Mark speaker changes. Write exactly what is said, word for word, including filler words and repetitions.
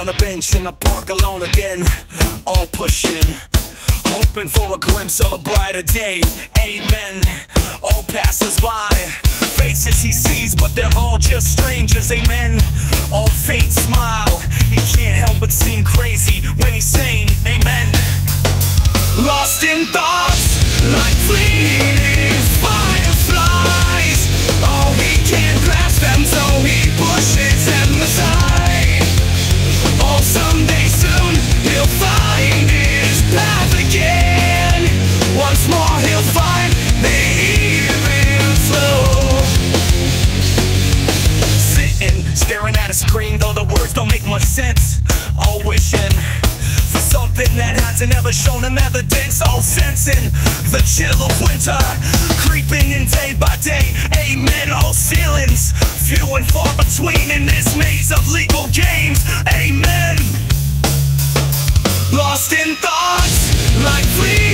Speaker 1: a bench in the park alone again, all pushing, hoping for a glimpse of a brighter day. Amen. All passers-by, faces he sees, but they're all just strangers. Amen. All faint smile, he can't help but seem crazy when he's saying amen. Lost in thoughts, like fleeting fireflies. Oh, he can't grasp them, so he pushes them aside. Oh, someday soon he'll find his path again. Once more he'll find the even flow. Sitting, staring at a screen, though the words don't make much sense. All wishing for something that hasn't ever shown him evidence. All sensing the chill of winter creeping in day by day. Amen. All ceilings few and far between in this maze of legal games. Amen. Lost in thoughts, like fleeting